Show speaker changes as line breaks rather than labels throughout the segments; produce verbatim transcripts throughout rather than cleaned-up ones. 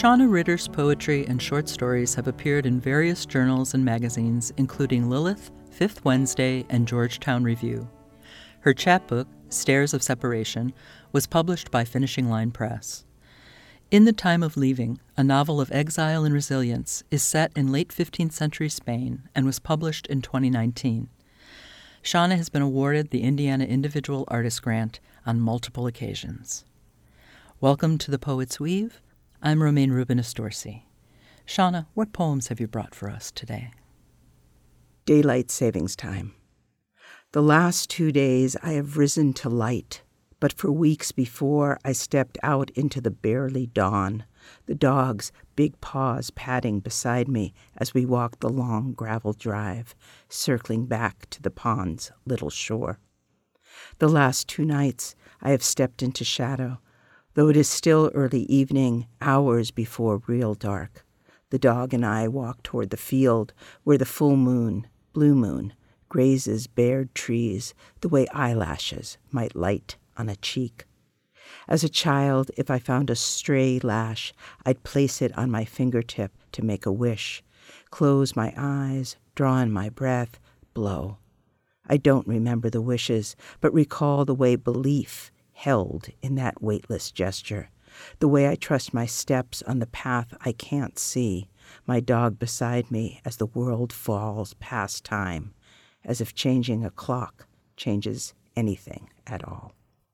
Shauna Ritter's poetry and short stories have appeared in various journals and magazines, including Lilith, Fifth Wednesday, and Georgetown Review. Her chapbook, Stairs of Separation, was published by Finishing Line Press. In the Time of Leaving, a novel of exile and resilience, is set in late fifteenth century Spain and was published in twenty nineteen. Shauna has been awarded the Indiana Individual Artist Grant on multiple occasions. Welcome to The Poet's Weave. I'm Romaine Rubinas-Dorsey. Shauna, what poems have you brought for us today?
Daylight savings time. The last two days I have risen to light, but for weeks before I stepped out into the barely dawn, the dog's big paws padding beside me as we walked the long gravel drive, circling back to the pond's little shore. The last two nights I have stepped into shadow, though it is still early evening, hours before real dark. The dog and I walk toward the field where the full moon, blue moon, grazes bared trees the way eyelashes might light on a cheek. As a child, if I found a stray lash, I'd place it on my fingertip to make a wish, close my eyes, draw in my breath, blow. I don't remember the wishes, but recall the way belief held in that weightless gesture, the way I trust my steps on the path I can't see, my dog beside me as the world falls past time, as if changing a clock changes anything at all.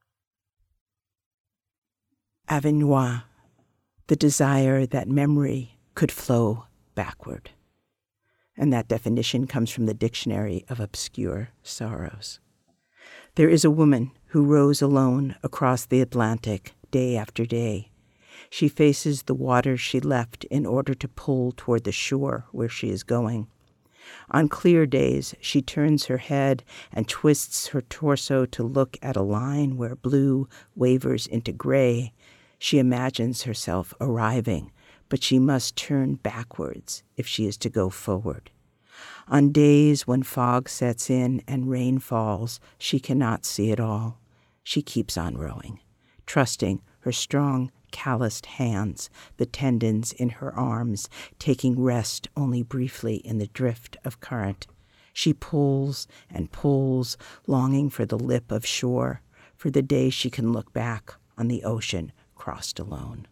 Avinois, the desire that memory could flow backward. And that definition comes from the Dictionary of Obscure Sorrows. There is a woman who rows alone across the Atlantic day after day. She faces the water she left in order to pull toward the shore where she is going. On clear days, she turns her head and twists her torso to look at a line where blue wavers into gray. She imagines herself arriving, but she must turn backwards if she is to go forward. On days when fog sets in and rain falls, she cannot see it all. She keeps on rowing, trusting her strong, calloused hands, the tendons in her arms, taking rest only briefly in the drift of current. She pulls and pulls, longing for the lip of shore, for the day she can look back on the ocean crossed alone.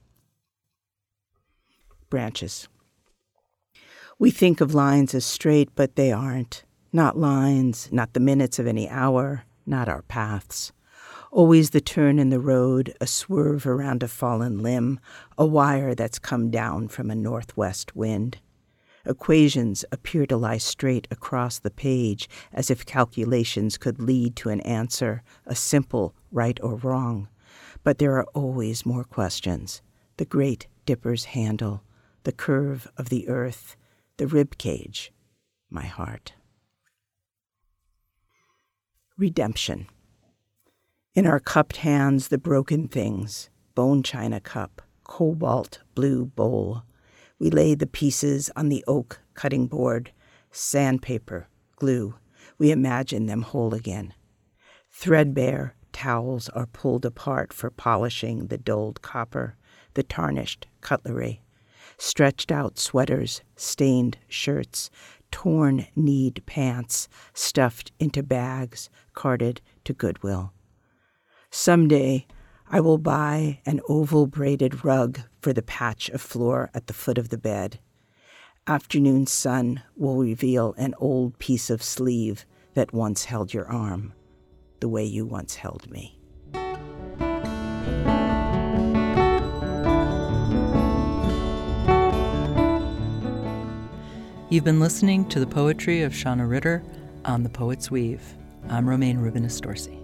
Branches. We think of lines as straight, but they aren't. Not lines, not the minutes of any hour, not our paths. Always the turn in the road, a swerve around a fallen limb, a wire that's come down from a northwest wind. Equations appear to lie straight across the page, as if calculations could lead to an answer, a simple right or wrong. But there are always more questions. The Great Dipper's handle, the curve of the earth, the rib cage, my heart. Redemption. In our cupped hands, the broken things, bone china cup, cobalt blue bowl. We lay the pieces on the oak cutting board, sandpaper, glue. We imagine them whole again. Threadbare towels are pulled apart for polishing the dulled copper, the tarnished cutlery. Stretched out sweaters, stained shirts, torn kneed pants, stuffed into bags, carted to Goodwill. Someday, I will buy an oval braided rug for the patch of floor at the foot of the bed. Afternoon sun will reveal an old piece of sleeve that once held your arm, the way you once held me.
You've been listening to the poetry of Shauna Ritter on The Poet's Weave. I'm Romaine Rubinas-Dorsey.